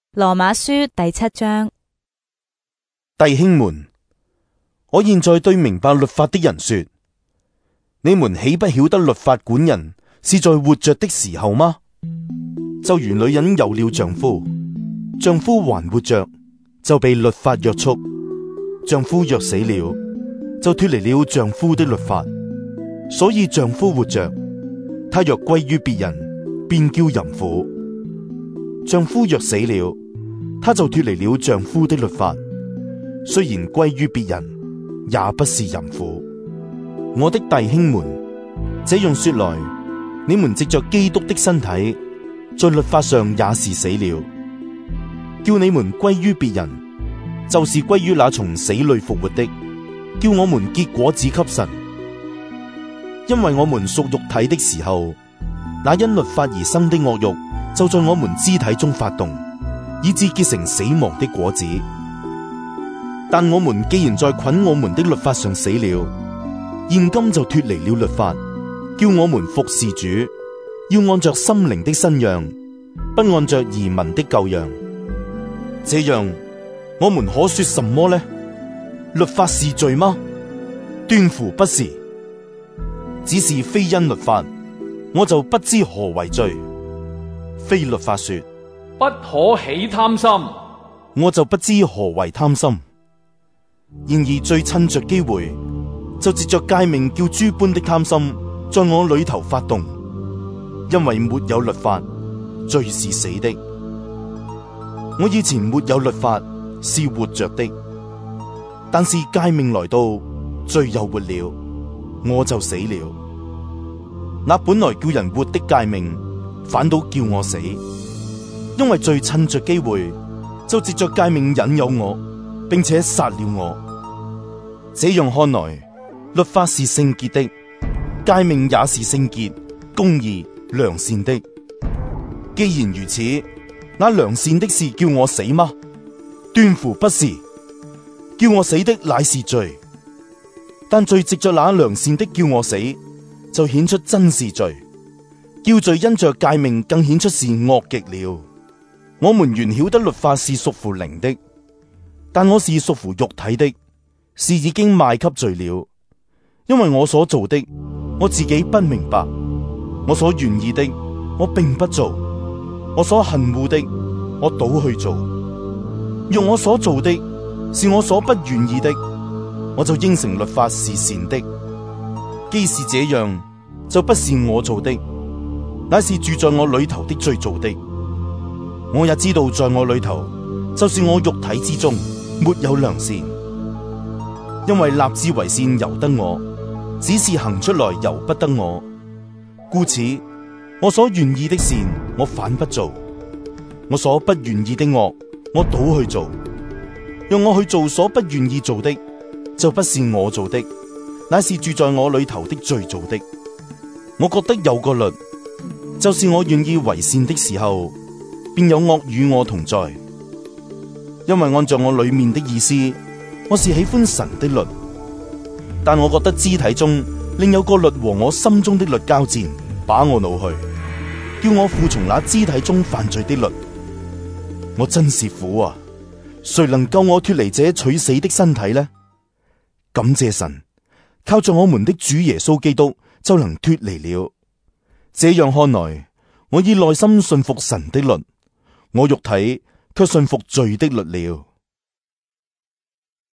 羅馬書第7章。 弟兄們，我現在對明白律法的人說，你們豈不曉得律法管人是在活着的時候嗎？就如女人有了丈夫，丈夫還活着，就被律法約束；丈夫若死了，就脫離了丈夫的律法。所以丈夫活着，他若歸於別人，便叫淫婦；丈夫若死了，他就脫離了丈夫的律法，雖然歸於別人，也不是淫婦。我的弟兄們，這樣說來，你們藉着基督的身體，在律法上也是死了，叫你們歸於別人，就是歸於那從死裏復活的，叫我們結果子給神。因為我們屬肉體的時候，那因律法而生的惡慾就在我們肢體中發動，以致結成死亡的果子。但我們既然在捆我們的律法上死了，現今就脫離了律法，叫我們服侍主，要按着心靈的新樣，不按着儀文的舊樣。這樣，我們可說什麼呢？律法是罪嗎？斷乎不是。只是非因律法，我就不知何為罪；非律法說不可起貪心， 我就不知何為貪心。然而罪趁着機會，就藉着誡命叫諸般的貪心在我裏頭發動。因為沒有律法，罪是死的。我以前沒有律法，是活着的；但是誡命來到，罪又活了，我就死了。那本來叫人活的誡命，反倒叫我死，因為罪趁着機會，就藉着誡命引誘我，並且殺了我。這樣看來，律法是聖潔的，誡命也是聖潔、公義、良善的。既然如此，那良善的是叫我死嗎？斷乎不是，叫我死的乃是罪。但罪藉着那良善的叫我死，就顯出真是罪；叫罪因着誡命更顯出是惡極了。我們原曉得律法是屬乎靈的，但我是屬乎肉體的，是已經賣給罪了。因為我所做的，我自己不明白；我所願意的，我並不做；我所恨惡的，我倒去做。若我所做的是我所不願意的，我就應承律法是善的。既是這樣，就不是我做的，乃是住在我裏頭的罪做的。我也知道在我裏頭，就是我肉體之中沒有良善，因為立志為善由得我，只是行出來由不得我。故此，我所願意的善我反不做，我所不願意的惡我倒去做。讓我去做所不願意做的，就不是我做的，乃是住在我裏頭的罪做的。我覺得有個律，就是我願意為善的時候，便有惡與我同在。因為按照我裏面的意思，我是喜歡神的律，但我覺得肢體中另有個律和我心中的律交戰，把我擄去，叫我服從那肢體中犯罪的律。我真是苦啊！誰能救我脫離這取死的身體呢？感謝神，靠着我們的主耶穌基督就能脫離了。這樣看來，我以內心信服神的律，我肉體卻信服罪的律了。